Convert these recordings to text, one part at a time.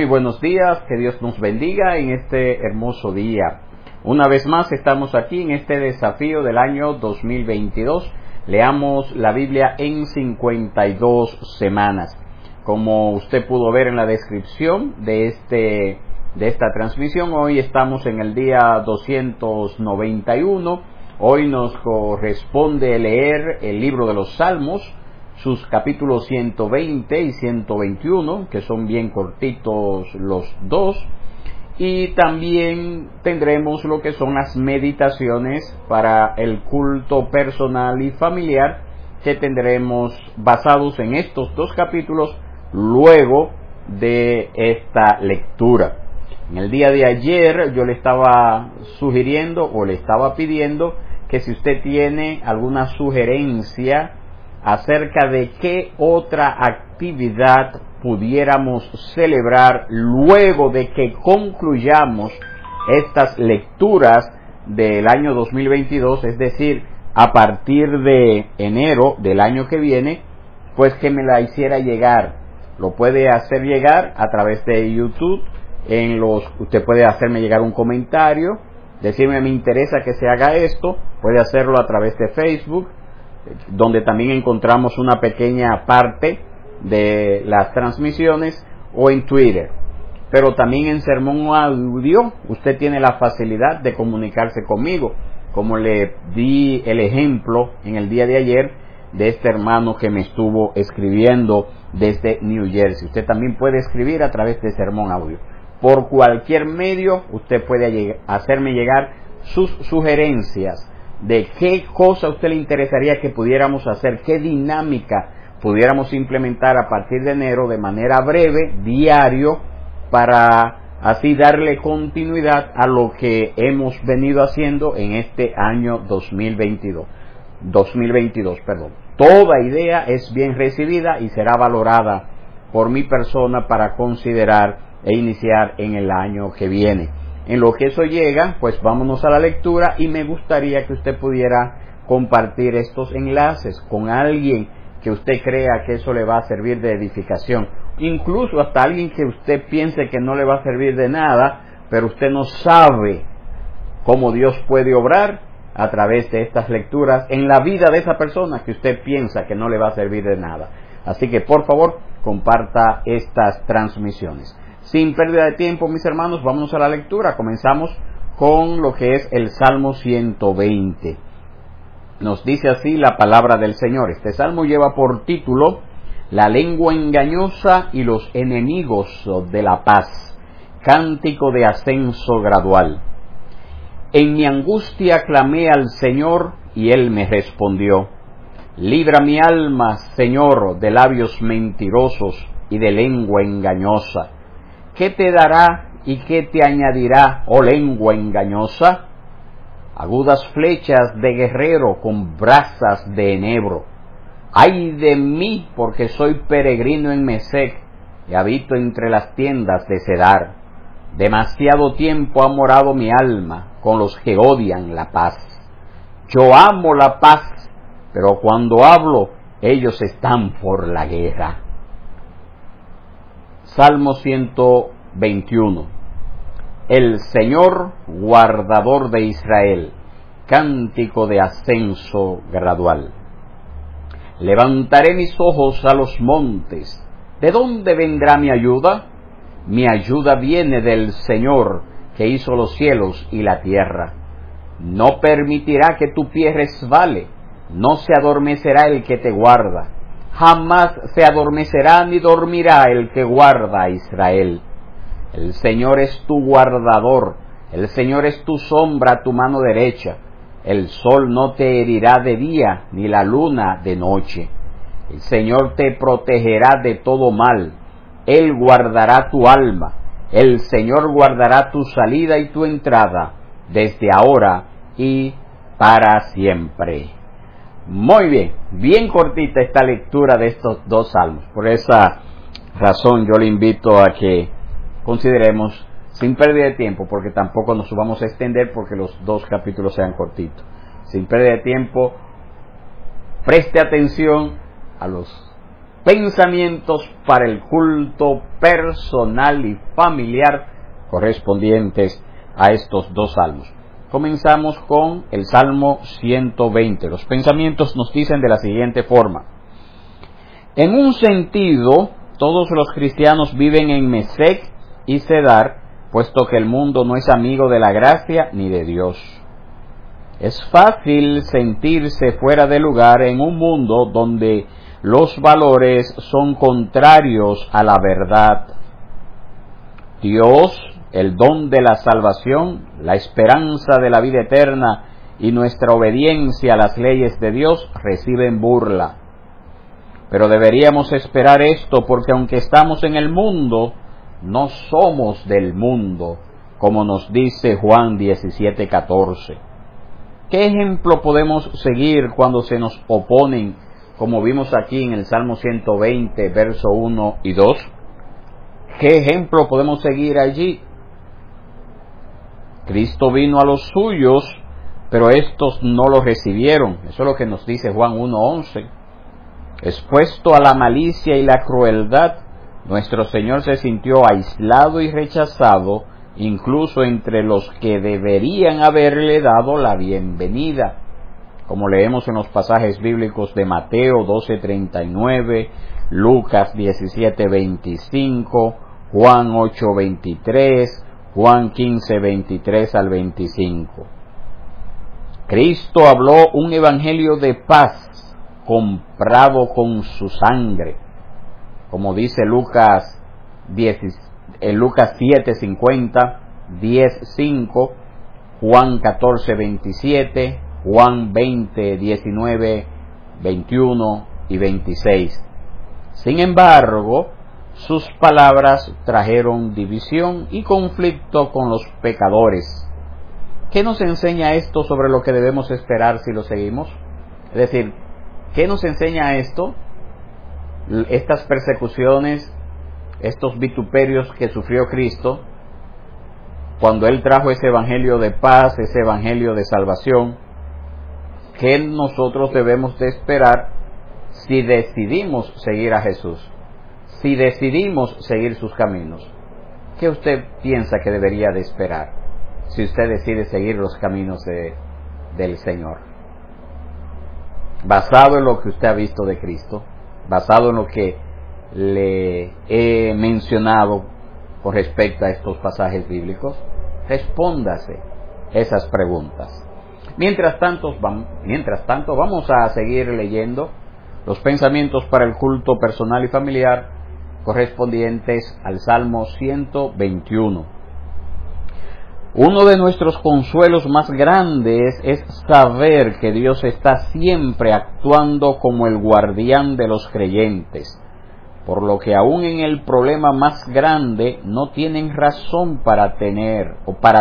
Muy buenos días, que Dios nos bendiga en este hermoso día. Una vez más estamos aquí en este desafío del año 2022. Leamos la Biblia en 52 semanas. Como usted pudo ver en la descripción de esta transmisión, hoy estamos en el día 291. Hoy nos corresponde leer el libro de los Salmos, sus capítulos 120 y 121, que son bien cortitos los dos, y también tendremos lo que son las meditaciones para el culto personal y familiar, que tendremos basados en estos dos capítulos luego de esta lectura. En el día de ayer yo le estaba sugiriendo o le estaba pidiendo que si usted tiene alguna sugerencia acerca de qué otra actividad pudiéramos celebrar luego de que concluyamos estas lecturas del año 2022, es decir, a partir de enero del año que viene, pues que me la hiciera llegar. Lo puede hacer llegar a través de YouTube. Usted puede hacerme llegar un comentario, decirme me interesa que se haga esto. Puede hacerlo a través de Facebook, donde también encontramos una pequeña parte de las transmisiones, o en Twitter. Pero también en Sermón Audio usted tiene la facilidad de comunicarse conmigo, como le di el ejemplo en el día de ayer de este hermano que me estuvo escribiendo desde New Jersey. Usted también puede escribir a través de Sermón Audio. Por cualquier medio usted puede hacerme llegar sus sugerencias de qué cosa a usted le interesaría que pudiéramos hacer, qué dinámica pudiéramos implementar a partir de enero de manera breve, diario, para así darle continuidad a lo que hemos venido haciendo en este año 2022. Toda idea es bien recibida y será valorada por mi persona para considerar e iniciar en el año que viene. En lo que eso llega, pues vámonos a la lectura, y me gustaría que usted pudiera compartir estos enlaces con alguien que usted crea que eso le va a servir de edificación, incluso hasta alguien que usted piense que no le va a servir de nada, pero usted no sabe cómo Dios puede obrar a través de estas lecturas en la vida de esa persona que usted piensa que no le va a servir de nada. Así que por favor comparta estas transmisiones. Sin pérdida de tiempo, mis hermanos, vámonos a la lectura. Comenzamos con lo que es el Salmo 120. Nos dice así la palabra del Señor. Este salmo lleva por título La lengua engañosa y los enemigos de la paz. Cántico de ascenso gradual. En mi angustia clamé al Señor y Él me respondió. Libra mi alma, Señor, de labios mentirosos y de lengua engañosa. ¿Qué te dará y qué te añadirá, oh lengua engañosa? Agudas flechas de guerrero con brasas de enebro. ¡Ay de mí, porque soy peregrino en Mesec y habito entre las tiendas de Cedar! Demasiado tiempo ha morado mi alma con los que odian la paz. Yo amo la paz, pero cuando hablo, ellos están por la guerra. Salmo 121. El Señor, guardador de Israel. Cántico de ascenso gradual. Levantaré mis ojos a los montes. ¿De dónde vendrá mi ayuda? Mi ayuda viene del Señor, que hizo los cielos y la tierra. No permitirá que tu pie resbale, no se adormecerá el que te guarda. Jamás se adormecerá ni dormirá el que guarda a Israel. El Señor es tu guardador, el Señor es tu sombra a tu mano derecha. El sol no te herirá de día, ni la luna de noche. El Señor te protegerá de todo mal. Él guardará tu alma. El Señor guardará tu salida y tu entrada, desde ahora y para siempre. Muy bien, bien cortita esta lectura de estos dos salmos. Por esa razón yo le invito a que consideremos, sin pérdida de tiempo, porque tampoco nos vamos a extender porque los dos capítulos sean cortitos. Sin pérdida de tiempo, preste atención a los pensamientos para el culto personal y familiar correspondientes a estos dos salmos. Comenzamos con el Salmo 120. Los pensamientos nos dicen de la siguiente forma: en un sentido, todos los cristianos viven en Mesec y Cedar, puesto que el mundo no es amigo de la gracia ni de Dios. Es fácil sentirse fuera de lugar en un mundo donde los valores son contrarios a la verdad. Dios, el don de la salvación, la esperanza de la vida eterna y nuestra obediencia a las leyes de Dios reciben burla. Pero deberíamos esperar esto porque aunque estamos en el mundo, no somos del mundo, como nos dice Juan 17:14. ¿Qué ejemplo podemos seguir cuando se nos oponen, como vimos aquí en el Salmo 120, verso 1 y 2? ¿Qué ejemplo podemos seguir allí? Cristo vino a los suyos, pero estos no lo recibieron. Eso es lo que nos dice Juan 1:11. Expuesto a la malicia y la crueldad, nuestro Señor se sintió aislado y rechazado, incluso entre los que deberían haberle dado la bienvenida, como leemos en los pasajes bíblicos de Mateo 12:39, Lucas 17:25, Juan 8:23, Juan 15:23 al 25. Cristo habló un evangelio de paz, comprado con su sangre, como dice Lucas 7:50, 10:5, Juan 14:27, Juan 20:19, 21 y 26. Sin embargo, sus palabras trajeron división y conflicto con los pecadores. ¿Qué nos enseña esto sobre lo que debemos esperar si lo seguimos? Es decir, ¿qué nos enseña esto? Estas persecuciones, estos vituperios que sufrió Cristo cuando Él trajo ese evangelio de paz, ese evangelio de salvación. ¿Qué nosotros debemos de esperar si decidimos seguir a Jesús? Si decidimos seguir sus caminos. ¿Qué usted piensa que debería de esperar si usted decide seguir los caminos del Señor? Basado en lo que usted ha visto de Cristo, basado en lo que le he mencionado con respecto a estos pasajes bíblicos, respóndase esas preguntas. Mientras tanto, vamos a seguir leyendo los pensamientos para el culto personal y familiar correspondientes al Salmo 121. Uno de nuestros consuelos más grandes es saber que Dios está siempre actuando como el guardián de los creyentes, por lo que aún en el problema más grande no tienen razón para temer.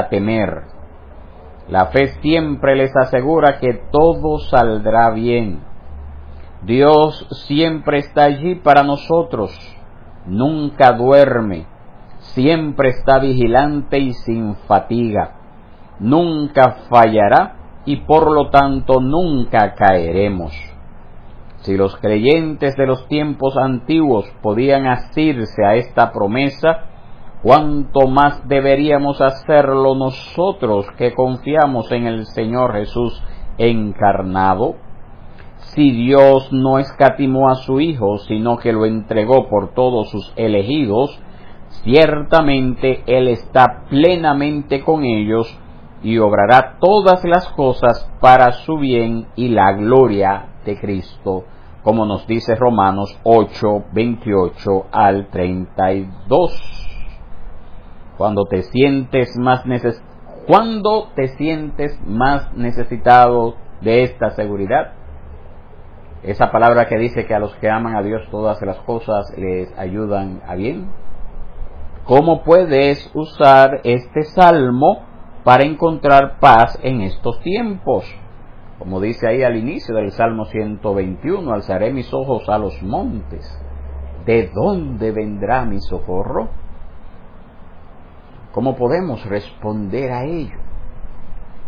La fe siempre les asegura que todo saldrá bien. Dios siempre está allí para nosotros, nunca duerme. Siempre está vigilante y sin fatiga. Nunca fallará y por lo tanto nunca caeremos. Si los creyentes de los tiempos antiguos podían asirse a esta promesa, ¿cuánto más deberíamos hacerlo nosotros que confiamos en el Señor Jesús encarnado? Si Dios no escatimó a su Hijo, sino que lo entregó por todos sus elegidos, ciertamente Él está plenamente con ellos y obrará todas las cosas para su bien y la gloria de Cristo, como nos dice Romanos 8:28 al 32. Cuando te sientes más necesitado de esta seguridad, esa palabra que dice que a los que aman a Dios todas las cosas les ayudan a bien, ¿cómo puedes usar este salmo para encontrar paz en estos tiempos? Como dice ahí al inicio del Salmo 121, alzaré mis ojos a los montes. ¿De dónde vendrá mi socorro? ¿Cómo podemos responder a ello?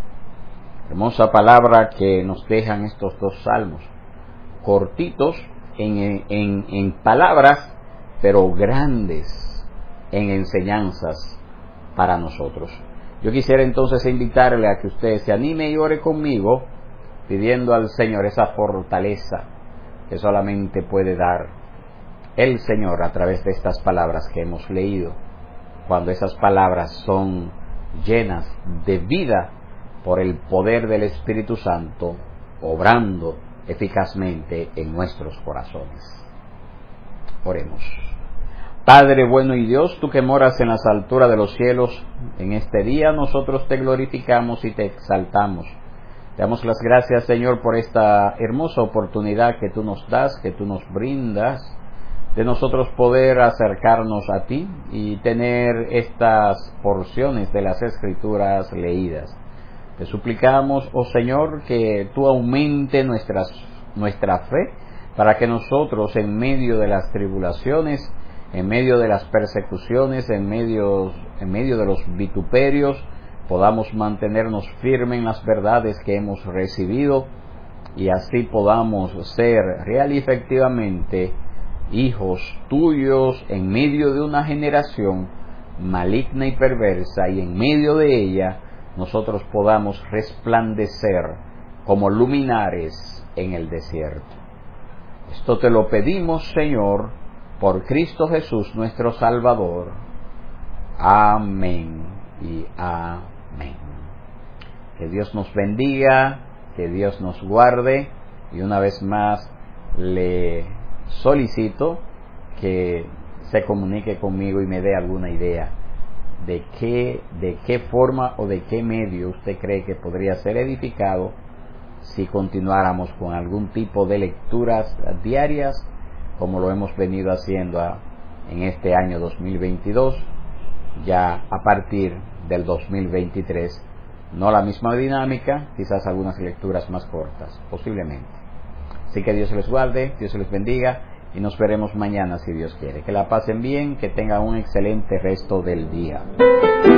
Hermosa palabra que nos dejan estos dos salmos, cortitos, en palabras, pero grandes en enseñanzas para nosotros. Yo quisiera entonces invitarle a que usted se anime y ore conmigo, pidiendo al Señor esa fortaleza que solamente puede dar el Señor a través de estas palabras que hemos leído, cuando esas palabras son llenas de vida por el poder del Espíritu Santo, obrando eficazmente en nuestros corazones. Oremos. Padre bueno y Dios, tú que moras en las alturas de los cielos, en este día nosotros te glorificamos y te exaltamos. Te damos las gracias, Señor, por esta hermosa oportunidad que tú nos das, que tú nos brindas, de nosotros poder acercarnos a ti y tener estas porciones de las Escrituras leídas. Te suplicamos, oh Señor, que tú aumente nuestra fe para que nosotros en medio de las tribulaciones, en medio de las persecuciones, en medio de los vituperios, podamos mantenernos firmes en las verdades que hemos recibido y así podamos ser real y efectivamente hijos tuyos en medio de una generación maligna y perversa, y en medio de ella nosotros podamos resplandecer como luminares en el desierto. Esto te lo pedimos, Señor, por Cristo Jesús nuestro Salvador. Amén y amén. Que Dios nos bendiga, que Dios nos guarde, y una vez más le solicito que se comunique conmigo y me dé alguna idea de qué forma o de qué medio usted cree que podría ser edificado si continuáramos con algún tipo de lecturas diarias como lo hemos venido haciendo en este año 2022, ya a partir del 2023, no la misma dinámica, quizás algunas lecturas más cortas, posiblemente. Así que Dios les guarde, Dios les bendiga y nos veremos mañana si Dios quiere. Que la pasen bien, que tengan un excelente resto del día.